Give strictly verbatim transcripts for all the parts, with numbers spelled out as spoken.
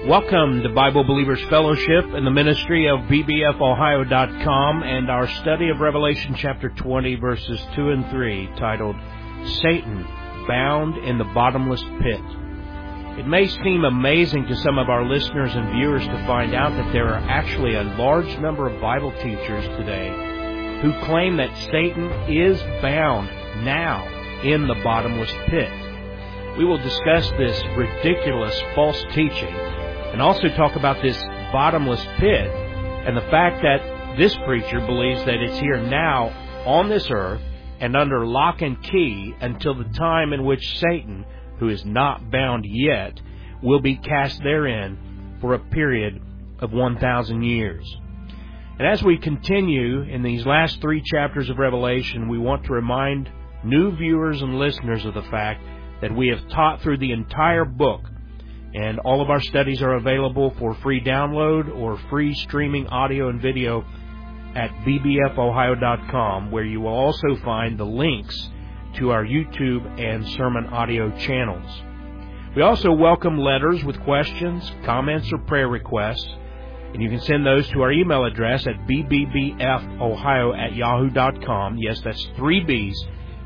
Welcome to Bible Believers Fellowship and the ministry of B B F Ohio dot com and our study of Revelation chapter twenty, verses two and three, titled, Satan Bound in the Bottomless Pit. It may seem amazing to some of our listeners and viewers to find out that there are actually a large number of Bible teachers today who claim that Satan is bound now in the bottomless pit. We will discuss this ridiculous false teaching and also talk about this bottomless pit and the fact that this preacher believes that it's here now on this earth and under lock and key until the time in which Satan, who is not bound yet, will be cast therein for a period of one thousand years. And as we continue in these last three chapters of Revelation, we want to remind new viewers and listeners of the fact that we have taught through the entire book, and all of our studies are available for free download or free streaming audio and video at B B F Ohio dot com, where you will also find the links to our YouTube and sermon audio channels. We also welcome letters with questions, comments, or prayer requests, and you can send those to our email address at b b b f ohio at yahoo dot com. Yes, that's three B's,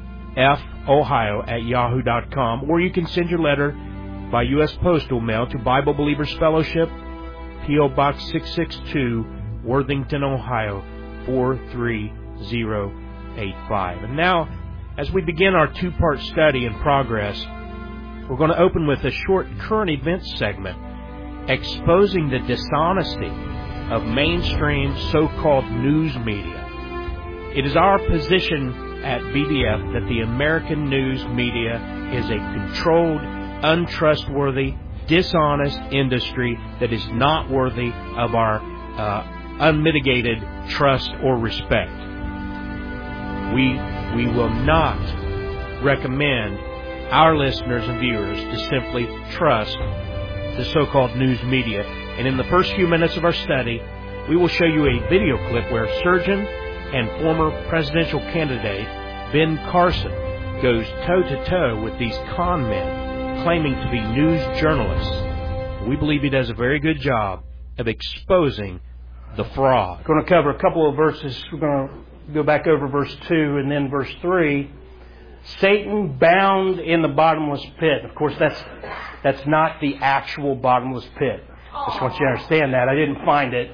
F Ohio at yahoo dot com, or you can send your letter by U S Postal Mail to Bible Believers Fellowship, P O Box six six two, Worthington, Ohio, four three zero eight five. And now, as we begin our two-part study in progress, we're going to open with a short current events segment exposing the dishonesty of mainstream so-called news media. It is our position at B B F that the American news media is a controlled, untrustworthy, dishonest industry that is not worthy of our uh, unmitigated trust or respect. We we will not recommend our listeners and viewers to simply trust the so-called news media. And in the first few minutes of our study, we will show you a video clip where surgeon and former presidential candidate Ben Carson goes toe-to-toe with these con men claiming to be news journalists. We believe he does a very good job of exposing the fraud. We're going to cover a couple of verses. We're going to go back over verse two and then verse three. Satan bound in the bottomless pit. Of course, that's that's not the actual bottomless pit. I just want you to understand that. I didn't find it.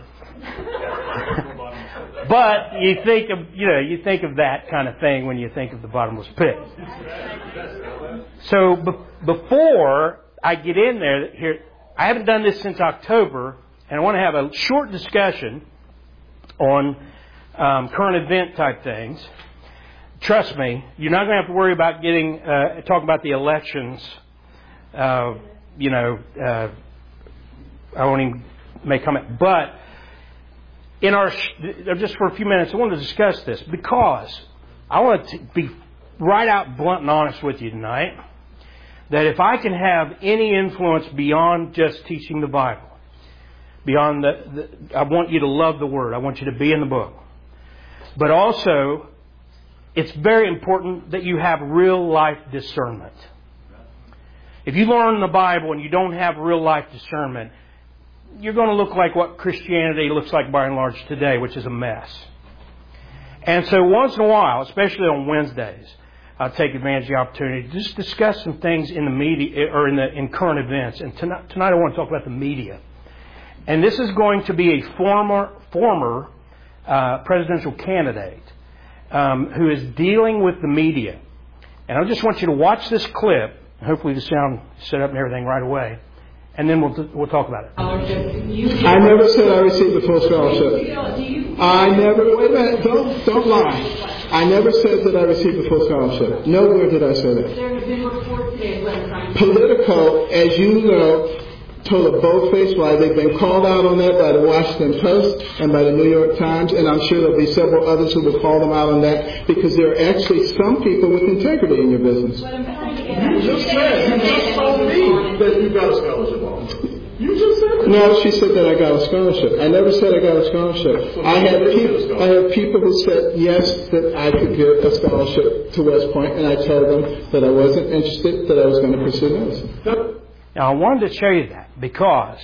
But you think of, you know, you think of that kind of thing when you think of the bottomless pit. So be- before I get in there, here, I haven't done this since October, and I want to have a short discussion on um, current event type things. Trust me, you're not going to have to worry about getting uh, talking about the elections. Uh, you know, uh, I won't even make comment, but. In our, just for a few minutes, I want to discuss this because I want to be right out blunt and honest with you tonight. That if I can have any influence beyond just teaching the Bible, beyond the, the, I want you to love the Word. I want you to be in the book. But also, it's very important that you have real life discernment. If you learn the Bible and you don't have real life discernment, you're going to look like what Christianity looks like by and large today, which is a mess. And so once in a while, especially on Wednesdays, I'll take advantage of the opportunity to just discuss some things in the media or in the in current events. And tonight, tonight I want to talk about the media. And this is going to be a former former uh, presidential candidate um, who is dealing with the media. And I just want you to watch this clip. Hopefully the sound is set up and everything right away. And then we'll we'll talk about it. I never said I received the full scholarship. I never, wait a minute, don't, don't lie. I never said that I received the full scholarship. Nowhere did I say that. There have been reports today. Politico, as you know, told a bold-faced lie. They've been called out on that by the Washington Post and by the New York Times, and I'm sure there'll be several others who will call them out on that because there are actually some people with integrity in your business. You just said, you just told me that you got a scholarship. You just said. No, she said that I got a scholarship. I never said I got a scholarship. I had people, I had people who said yes that I could get a scholarship to West Point, and I told them that I wasn't interested, that I was going to pursue medicine. Now, I wanted to show you that because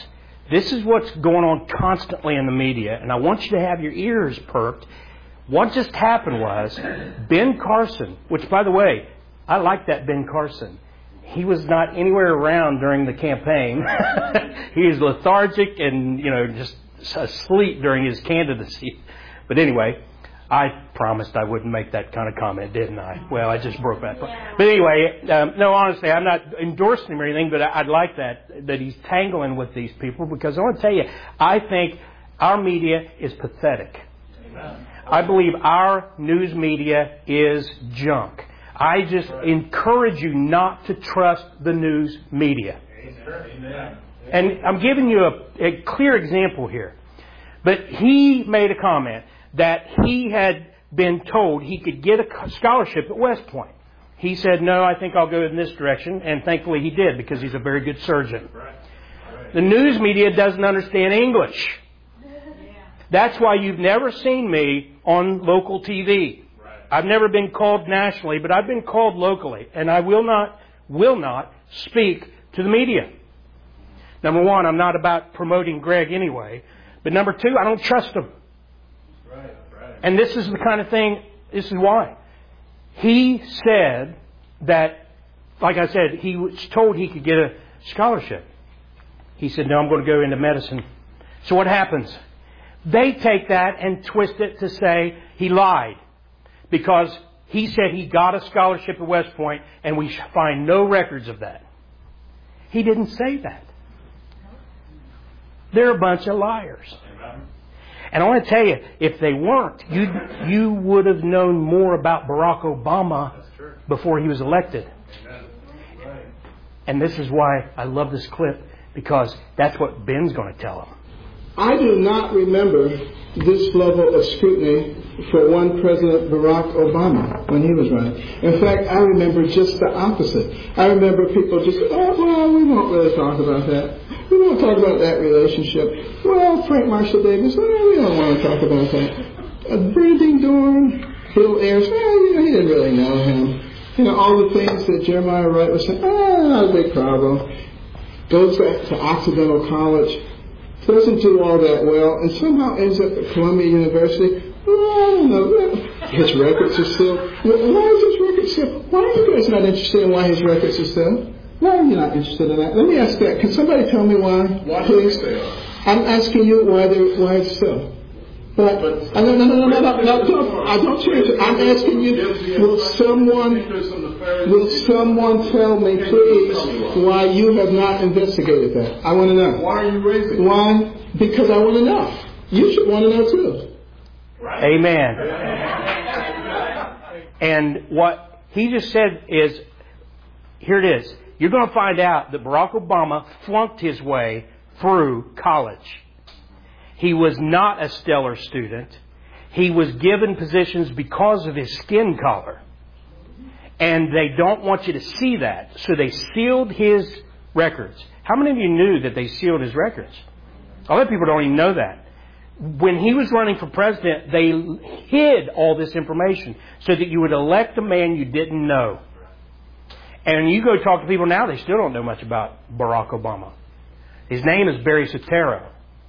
This is what's going on constantly in the media, and I want you to have your ears perked. What just happened was Ben Carson, which, by the way, I like that Ben Carson. He was not anywhere around during the campaign. He was lethargic and, you know, just asleep during his candidacy. But anyway, I promised I wouldn't make that kind of comment, didn't I? Well, I just broke that. But anyway, um, no, honestly, I'm not endorsing him or anything, but I'd like that, that he's tangling with these people, because I want to tell you, I think our media is pathetic. I believe our news media is junk. I just encourage you not to trust the news media. And I'm giving you a, a clear example here. But he made a comment that he had been told he could get a scholarship at West Point. He said, no, I think I'll go in this direction. And thankfully he did, because he's a very good surgeon. The news media doesn't understand English. That's why you've never seen me on local T V. I've never been called nationally, but I've been called locally. And I will not, will not speak to the media. Number one, I'm not about promoting Greg anyway. But number two, I don't trust him. Right, right. And this is the kind of thing, this is why. He said that, like I said, he was told he could get a scholarship. He said, no, I'm going to go into medicine. So what happens? They take that and twist it to say he lied. Because he said he got a scholarship at West Point, and we find no records of that. He didn't say that. They're a bunch of liars. And I want to tell you, if they weren't, you you would have known more about Barack Obama before he was elected. And this is why I love this clip, because that's what Ben's going to tell him. I do not remember this level of scrutiny for one President Barack Obama when he was running. In fact, I remember just the opposite. I remember people just, oh, well, we won't really talk about that. We won't talk about that relationship. Well, Frank Marshall Davis, well, we don't want to talk about that. Uh, Brandon Dorn, Bill Ayers, well, you know, he didn't really know him. You know, all the things that Jeremiah Wright was saying, oh, not a big problem. Goes back to Occidental College. Doesn't do all that well, and somehow ends up at Columbia University. Well, I don't know. His records are still. Why is his record still? Why are you guys not interested in why his records are still? Why are you not interested in that? Let me ask that. Can somebody tell me why? Why please? They I'm asking you why they why it's still. But, but no, no, no, no, no, no, no, don't, I don't change it. I'm asking you, will someone, will someone tell me, please, why you have not investigated that? I want to know. Why are you raising it? Why? Because I want to know. You should want to know too. Amen. And what he just said is, here it is. You're going to find out that Barack Obama flunked his way through college. He was not a stellar student. He was given positions because of his skin color. And they don't want you to see that. So they sealed his records. How many of you knew that they sealed his records? A lot of people don't even know that. When he was running for president, they hid all this information so that you would elect a man you didn't know. And you go talk to people now, they still don't know much about Barack Obama. His name is Barry Soetoro.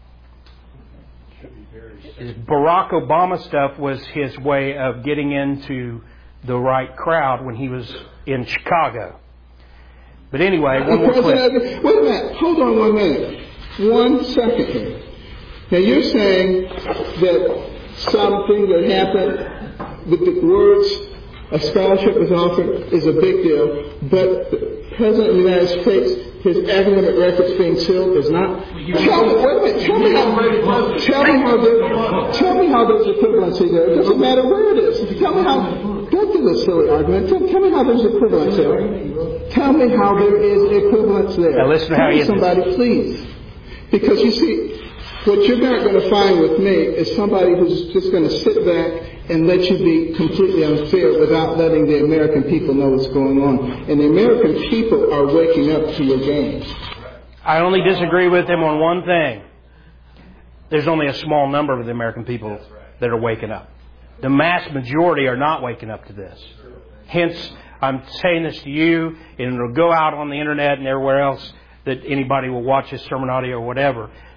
His Barack Obama stuff was his way of getting into the right crowd when he was in Chicago. But anyway, one more clip. Wait a minute. Hold on one minute. One second here. Now you're saying that something that happened with the words a scholarship was offered is a big deal, but the President of the United States, his academic records being sealed is not. Tell me, wait a minute. Tell me how. Tell me how. There, tell me how there's equivalency there. It doesn't matter where it is. Tell me how. Don't do this silly argument. Tell, tell me how there's equivalence there. Tell me how there is equivalence there. Now listen to how you. Somebody, please, because you see, what you're not going to find with me is somebody who's just going to sit back and let you be completely unfair without letting the American people know what's going on. And the American people are waking up to your games. I only disagree with him on one thing. There's only a small number of the American people that are waking up. The mass majority are not waking up to this. Hence, I'm saying this to you, and it'll go out on the internet and everywhere else that anybody will watch this sermon audio or whatever.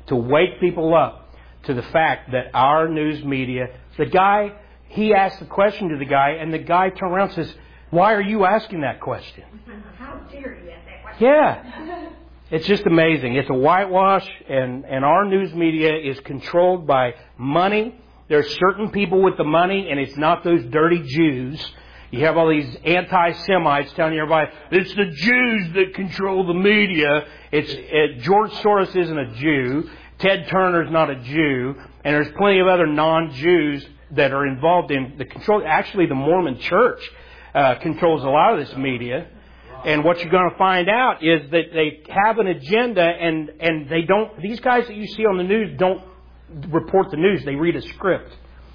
to wake people up to the fact that our news media, the guy, he asked the question to the guy, and the guy turned around and says, why are you asking that question? How dare you ask that question? Yeah. It's just amazing. It's a whitewash, and, and our news media is controlled by money. There's certain people with the money, and it's not those dirty Jews. You have all these anti-Semites telling everybody, it's the Jews that control the media. It's it, George Soros isn't a Jew. Ted Turner's not a Jew. And there's plenty of other non-Jews that are involved in the control. Actually, the Mormon Church uh, controls a lot of this media. And what you're going to find out is that they have an agenda, and, and they don't, these guys that you see on the news don't report the news. They read a script.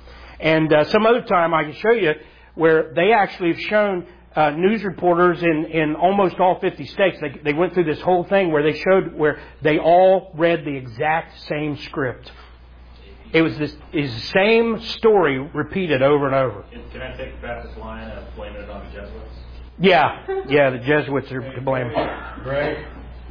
And uh, some other time I can show you where they actually have shown uh, news reporters in, in almost all fifty states. They, they went through this whole thing where they showed where they all read the exact same script. It was this is the same story repeated over and over. Can I take the fastest line of blaming it on the Jesuits? Yeah, yeah, the Jesuits are to blame. Greg,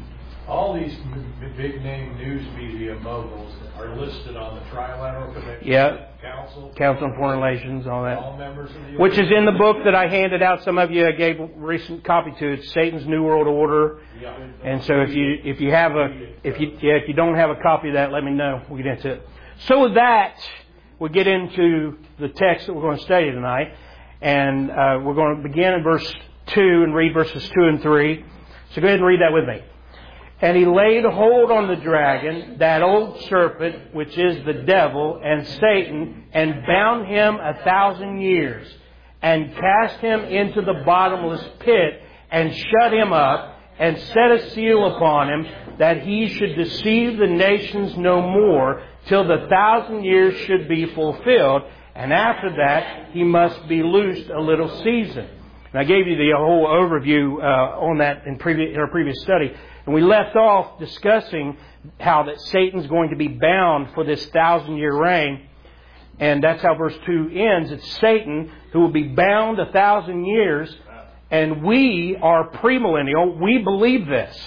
all these big name news media moguls are listed on the Trilateral Commission, yeah. Council, Council on Foreign Relations, all that. all members of the Which is in the book that I handed out. Some of you I gave a recent copy to. It's Satan's New World Order. Yeah. And so if you if you have a if you yeah, if you don't have a copy of that, let me know. We'll get into it. So with that, we get into the text that we're going to study tonight, and uh, we're going to begin in verse two and read verses two and three. So go ahead and read that with me. And he laid hold on the dragon, that old serpent, which is the devil and Satan, and bound him a thousand years, and cast him into the bottomless pit, and shut him up, and set a seal upon him, that he should deceive the nations no more, till the thousand years should be fulfilled, and after that he must be loosed a little season. And I gave you the whole overview uh, on that in, previous, in our previous study. And we left off discussing how that Satan's going to be bound for this thousand-year reign. And that's how verse two ends. It's Satan who will be bound a thousand years. And we are premillennial. We believe this.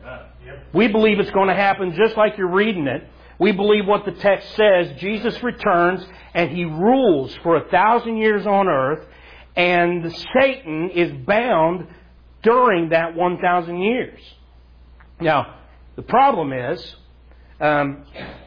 We believe it's going to happen just like you're reading it. We believe what the text says. Jesus returns and He rules for a thousand years on earth. And Satan is bound during that one thousand years. Now, the problem is, um,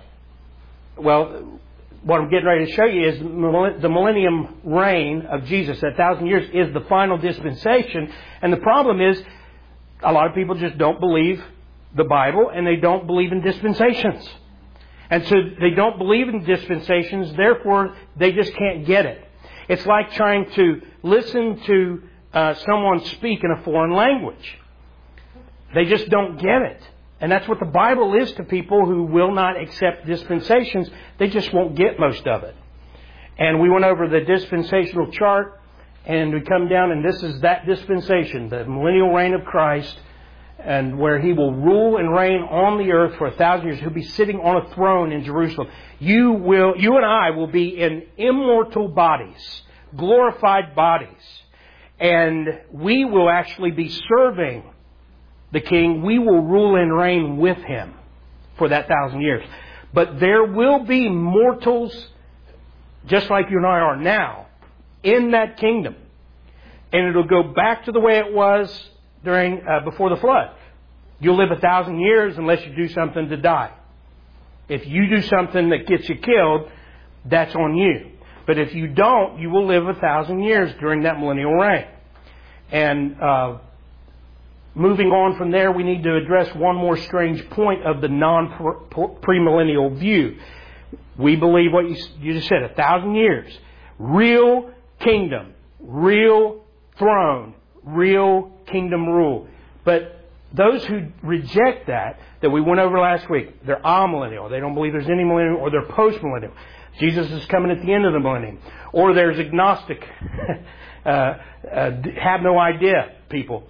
well, what I'm getting ready to show you is the millennium reign of Jesus, that thousand years, is the final dispensation. And the problem is, a lot of people just don't believe the Bible, and they don't believe in dispensations. And so they don't believe in dispensations, therefore they just can't get it. It's like trying to listen to uh, someone speak in a foreign language. They just don't get it. And that's what the Bible is to people who will not accept dispensations. They just won't get most of it. And we went over the dispensational chart, and we come down, and this is that dispensation, the millennial reign of Christ, and where He will rule and reign on the earth for a thousand years. He'll be sitting on a throne in Jerusalem. You will, you and I will be in immortal bodies, glorified bodies. And we will actually be serving the King. We will rule and reign with Him for that thousand years. But there will be mortals, just like you and I are now, in that kingdom. And it'll go back to the way it was during uh, before the flood. You'll live a thousand years unless you do something to die. If you do something that gets you killed, that's on you. But if you don't, you will live a thousand years during that millennial reign. And uh, moving on from there, we need to address one more strange point of the non-premillennial view. We believe what you, you just said, a thousand years. Real kingdom, real throne, real kingdom rule. But those who reject that, that we went over last week, they're amillennial. They don't believe there's any millennium, or they're postmillennial. Jesus is coming at the end of the millennium. Or there's agnostic, uh, uh, have no idea people.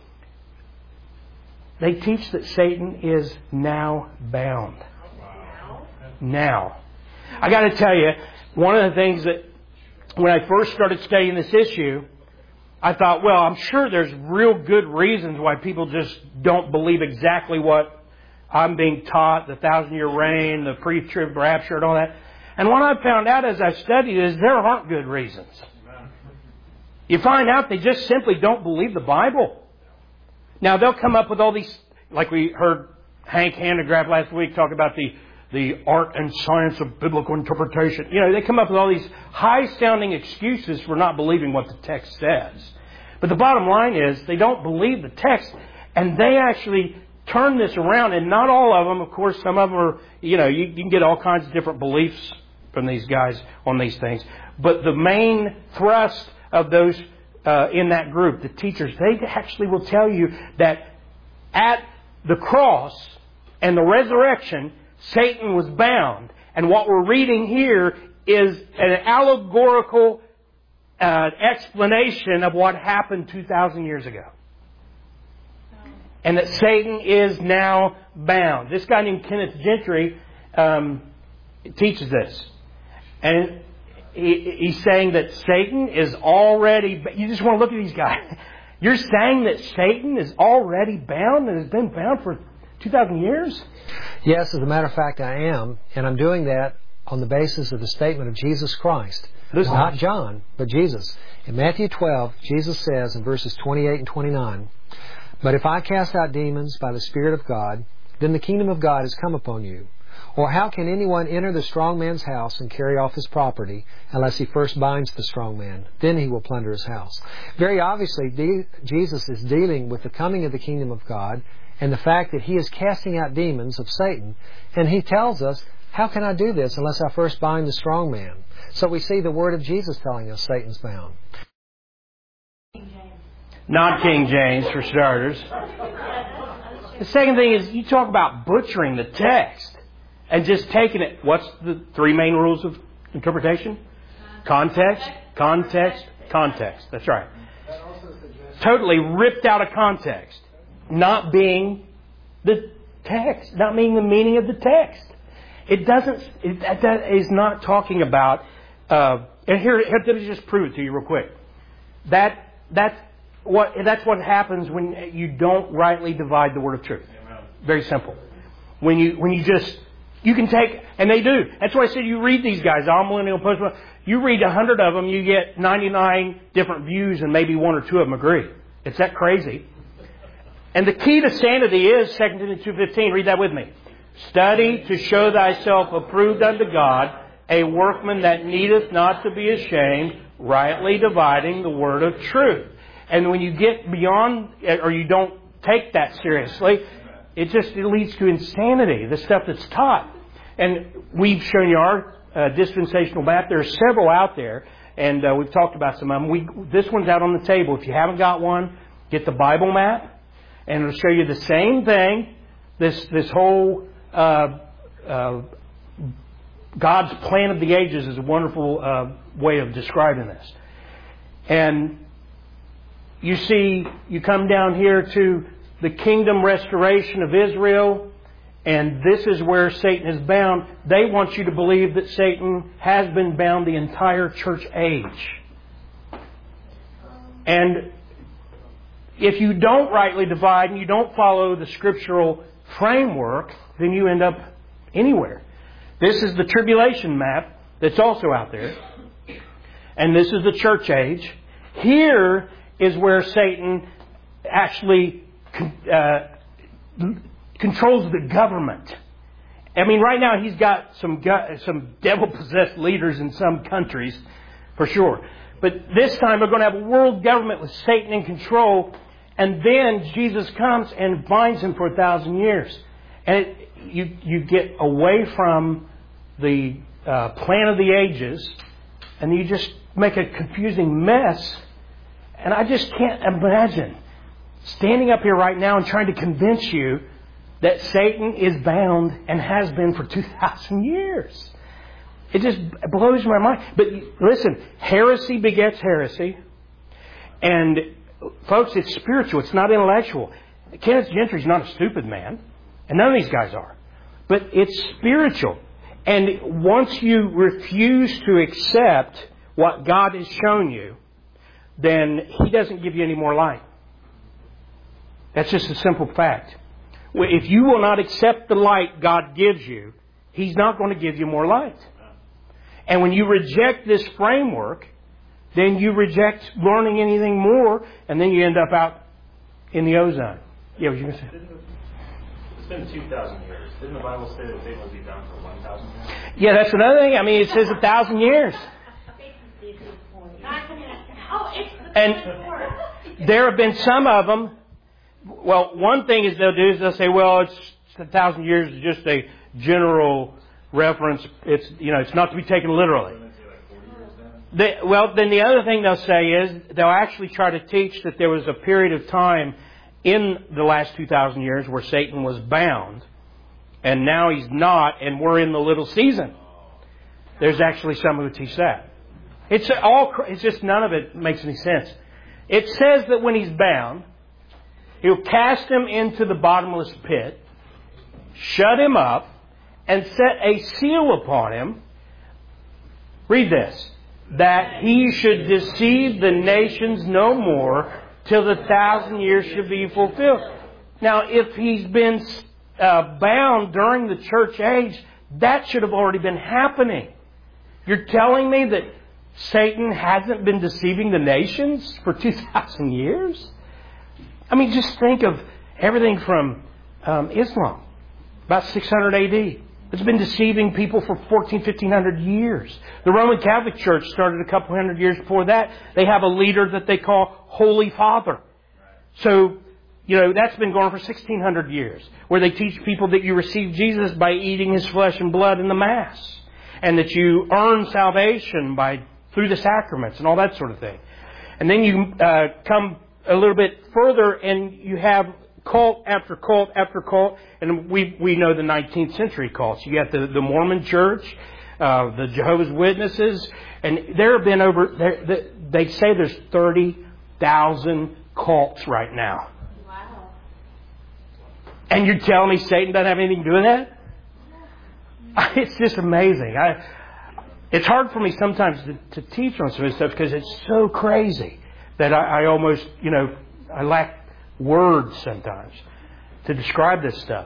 They teach that Satan is now bound. Now. I got to tell you, one of the things that when I first started studying this issue, I thought, well, I'm sure there's real good reasons why people just don't believe exactly what I'm being taught the thousand-year reign, the pre-trib rapture, and all that. And what I found out as I studied is there aren't good reasons. You find out they just simply don't believe the Bible. Now, they'll come up with all these, like we heard Hank Hanegraaff last week talk about the, the art and science of biblical interpretation. You know, they come up with all these high-sounding excuses for not believing what the text says. But the bottom line is they don't believe the text, and they actually turn this around. And not all of them, of course, some of them are, you know, you, you can get all kinds of different beliefs from these guys on these things. But the main thrust of those uh, in that group, the teachers, they actually will tell you that at the cross and the resurrection, Satan was bound. And what we're reading here is an allegorical uh, explanation of what happened two thousand years ago. And that Satan is now bound. This guy named Kenneth Gentry um, teaches this. And he, he's saying that Satan is already... You just want to look at these guys. You're saying that Satan is already bound and has been bound for two thousand years? Yes, as a matter of fact, I am. And I'm doing that on the basis of the statement of Jesus Christ. Listen. Not John, but Jesus. In Matthew twelve, Jesus says in verses twenty-eight and twenty-nine, "But if I cast out demons by the Spirit of God, then the kingdom of God has come upon you. Or how can anyone enter the strong man's house and carry off his property unless he first binds the strong man? Then he will plunder his house." Very obviously, de- Jesus is dealing with the coming of the kingdom of God and the fact that He is casting out demons of Satan. And He tells us, how can I do this unless I first bind the strong man? So we see the word of Jesus telling us Satan's bound. Not King James, for starters. The second thing is, you talk about butchering the text and just taking it. What's the three main rules of interpretation? Context, context, context. That's right. Totally ripped out of context. Not being the text. Not being the meaning of the text. It doesn't, it, that is not talking about, uh, and here, here, let me just prove it to you real quick. That, that's what, that's what happens when you don't rightly divide the word of truth. Very simple. When you, when you just, you can take, and they do. That's why I said you read these guys, All-Millennial, Post-Millennial. You read a hundred of them, you get ninety-nine different views, and maybe one or two of them agree. It's that crazy. And the key to sanity is Second Timothy two fifteen. Read that with me. "Study to show thyself approved unto God, a workman that needeth not to be ashamed, rightly dividing the word of truth." And when you get beyond, or you don't take that seriously, it just it leads to insanity, the stuff that's taught. And we've shown you our uh, dispensational map. There are several out there, and uh, we've talked about some of them. We, this one's out on the table. If you haven't got one, get the Bible map, and it'll show you the same thing. This this whole uh, uh, God's plan of the ages is a wonderful uh, way of describing this. And you see, you come down here to the kingdom restoration of Israel, and this is where Satan is bound. They want you to believe that Satan has been bound the entire church age. And if you don't rightly divide and you don't follow the scriptural framework, then you end up anywhere. This is the tribulation map that's also out there. And this is the church age. Here is where Satan actually Uh, controls the government. I mean, right now he's got some go- some devil-possessed leaders in some countries, for sure. But this time we're going to have a world government with Satan in control, and then Jesus comes and binds him for a thousand years. And it, you you get away from the uh, plan of the ages, and you just make a confusing mess. And I just can't imagine standing up here right now and trying to convince you that Satan is bound and has been for two thousand years. It just blows my mind. But listen, heresy begets heresy. And folks, it's spiritual. It's not intellectual. Kenneth Gentry's not a stupid man. And none of these guys are. But it's spiritual. And once you refuse to accept what God has shown you, then He doesn't give you any more light. That's just a simple fact. if you will not accept the light God gives you, He's not going to give you more light. And when you reject this framework, then you reject learning anything more, and then you end up out in the ozone. Yeah, what you going to say? It's been two thousand years. Didn't the Bible say that Satan will be bound for one thousand years? Yeah, that's another thing. I mean, it says a thousand years. And there have been some of them. Well, one thing is they'll do is they'll say, well, it's a thousand years is just a general reference. It's, you know, it's not to be taken literally. They, well, then the other thing they'll say is they'll actually try to teach that there was a period of time in the last two thousand years where Satan was bound, and now he's not, and we're in the little season. There's actually some who teach that. It's all. It's just none of it makes any sense. It says that when he's bound, He'll cast him into the bottomless pit, shut him up, and set a seal upon him. Read this. That he should deceive the nations no more till the thousand years should be fulfilled. Now, if he's been uh, bound during the church age, that should have already been happening. You're telling me that Satan hasn't been deceiving the nations for two thousand years? I mean, just think of everything from um, Islam, about six hundred A D. It's been deceiving people for fourteen, fifteen hundred years. The Roman Catholic Church started a couple hundred years before that. They have a leader that they call Holy Father. So, you know, that's been going for sixteen hundred years, where they teach people that you receive Jesus by eating His flesh and blood in the Mass, and that you earn salvation by through the sacraments and all that sort of thing. And then you uh, come a little bit further and you have cult after cult after cult, and we we know the nineteenth century cults. You got the, the Mormon Church, uh, the Jehovah's Witnesses, and there have been over, there, they say there's thirty thousand cults right now. Wow. And you're telling me Satan doesn't have anything to do with that? It's just amazing. I, it's hard for me sometimes to, to teach on some of this stuff because it's so crazy that I, I almost, you know, I lack words sometimes to describe this stuff.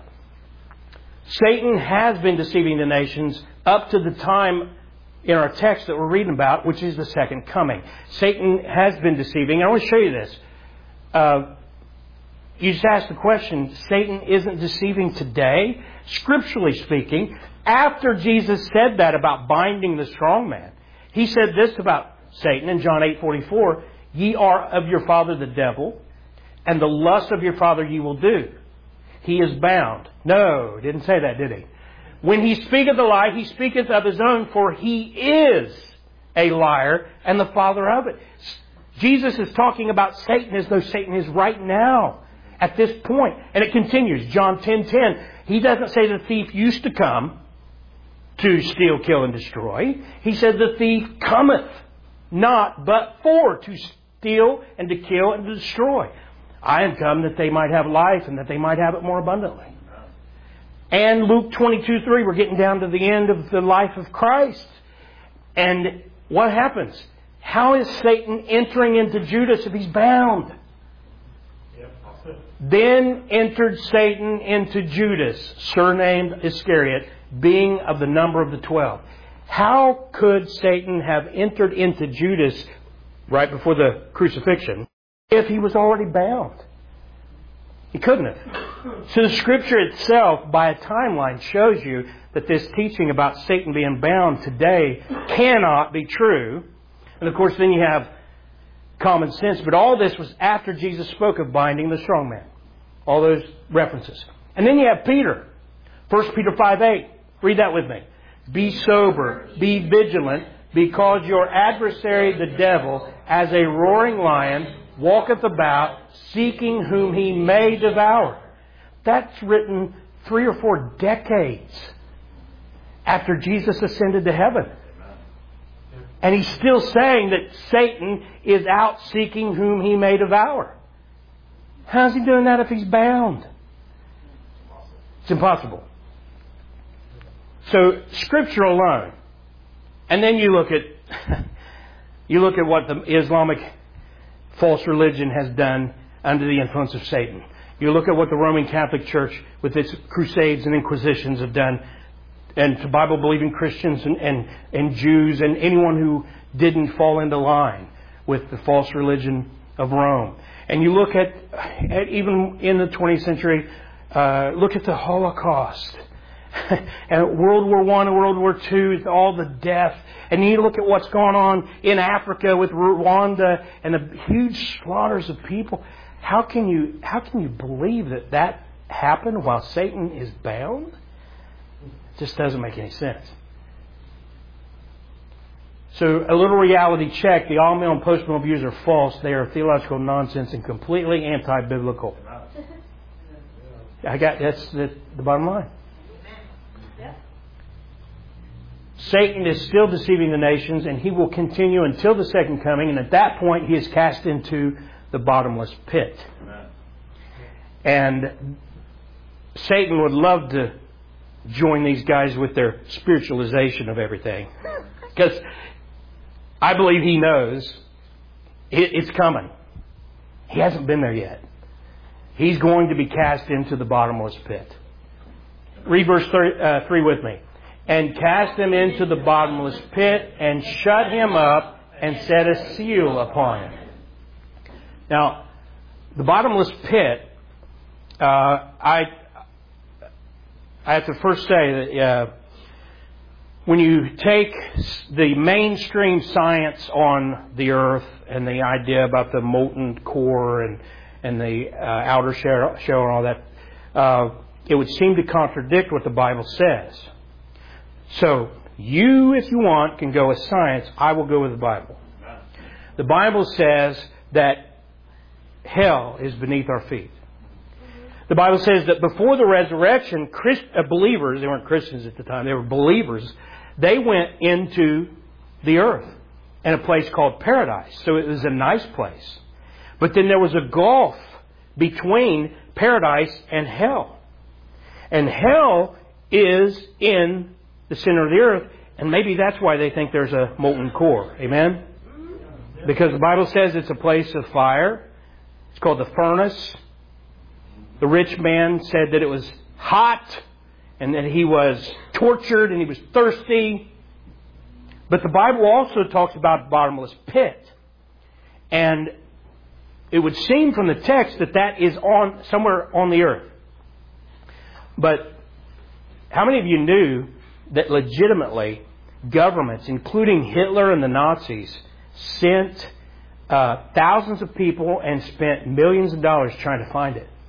Satan has been deceiving the nations up to the time in our text that we're reading about, which is the second coming. Satan has been deceiving. I want to show you this. Uh, you just ask the question, Satan isn't deceiving today? Scripturally speaking, after Jesus said that about binding the strong man, He said this about Satan in John eight forty-four, ye are of your father the devil, and the lust of your father ye will do. He is bound. No, didn't say that, did he? When he speaketh a lie, he speaketh of his own, for he is a liar and the father of it. Jesus is talking about Satan as though Satan is right now at this point. And it continues. John ten ten. He doesn't say the thief used to come to steal, kill, and destroy. He said the thief cometh not but for to steal and to kill and to destroy. I am come that they might have life and that they might have it more abundantly. And Luke twenty-two three, we're getting down to the end of the life of Christ. And what happens? How is Satan entering into Judas if he's bound? Then entered Satan into Judas, surnamed Iscariot, being of the number of the twelve. How could Satan have entered into Judas right before the crucifixion if he was already bound? He couldn't have. So the Scripture itself, by a timeline, shows you that this teaching about Satan being bound today cannot be true. And of course, then you have common sense. But all this was after Jesus spoke of binding the strong man. All those references. And then you have Peter. First Peter five eight. Read that with me. Be sober, be vigilant, because your adversary the devil, as a roaring lion, walketh about, seeking whom he may devour. That's written three or four decades after Jesus ascended to heaven. And he's still saying that Satan is out seeking whom he may devour. How's he doing that if he's bound? It's impossible. So, Scripture alone. And then you look at you look at what the Islamic false religion has done under the influence of Satan. You look at what the Roman Catholic Church with its crusades and inquisitions have done, and to Bible-believing Christians and, and, and Jews and anyone who didn't fall into line with the false religion of Rome. And you look at, at even in the twentieth century, uh, look at the Holocaust. And World War One and World War Two, all the death. And you look at what's going on in Africa with Rwanda and the huge slaughters of people. How can you how can you believe that that happened while Satan is bound? It just doesn't make any sense. So a little reality check. The all-mill and post-mill views are false. They are theological nonsense and completely anti-biblical. I got that's the, the bottom line. Satan is still deceiving the nations, and he will continue until the second coming. And at that point, he is cast into the bottomless pit. And Satan would love to join these guys with their spiritualization of everything, because I believe he knows it's coming. He hasn't been there yet. He's going to be cast into the bottomless pit. Read verse three with me. And cast him into the bottomless pit, and shut him up, and set a seal upon him. Now, the bottomless pit, uh, I I have to first say that uh, when you take the mainstream science on the earth and the idea about the molten core and and the uh, outer shell, shell and all that, uh, it would seem to contradict what the Bible says. So, you, if you want, can go with science. I will go with the Bible. The Bible says that hell is beneath our feet. The Bible says that before the resurrection, Christ, uh, believers, they weren't Christians at the time, they were believers, they went into the earth in a place called paradise. So it was a nice place. But then there was a gulf between paradise and hell. And hell is in the center of the earth, and maybe that's why they think there's a molten core. Amen? Because the Bible says it's a place of fire. It's called the furnace. The rich man said that it was hot and that he was tortured and he was thirsty. But the Bible also talks about bottomless pit. And it would seem from the text that that is on somewhere on the earth. But how many of you knew that legitimately governments, including Hitler and the Nazis, sent uh, thousands of people and spent millions of dollars trying to find it?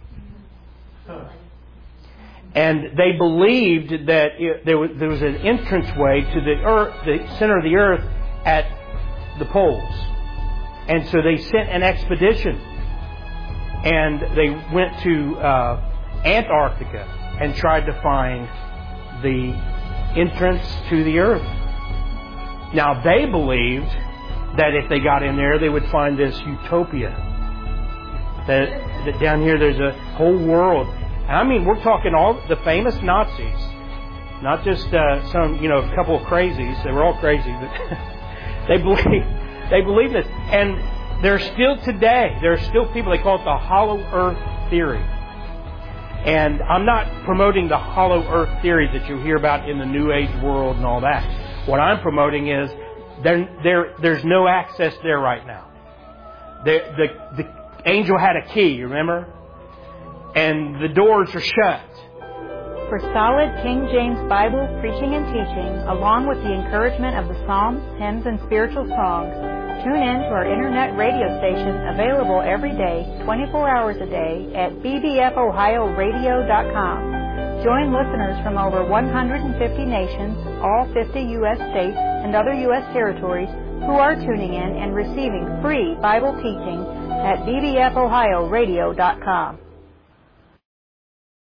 And they believed that it, there, was, there was an entranceway to the earth, the center of the earth at the poles. And so they sent an expedition. And they went to uh, Antarctica and tried to find the entrance to the earth. Now, they believed that if they got in there, they would find this utopia. That, that down here there's a whole world. And I mean, we're talking all the famous Nazis. Not just uh, some, you know, a couple of crazies. They were all crazy, but they believe they believe this. And there's still today, there are still people, they call it the hollow earth theory. And I'm not promoting the hollow earth theory that you hear about in the New Age world and all that. What I'm promoting is there, there, there's no access there right now. The, the, the angel had a key, remember? And the doors are shut. For solid King James Bible preaching and teaching, along with the encouragement of the Psalms, hymns, and spiritual songs, tune in to our internet radio station available every day, twenty-four hours a day at b b f ohio radio dot com. Join listeners from over one hundred fifty nations, all fifty U S states, and other U S territories who are tuning in and receiving free Bible teaching at b b f ohio radio dot com.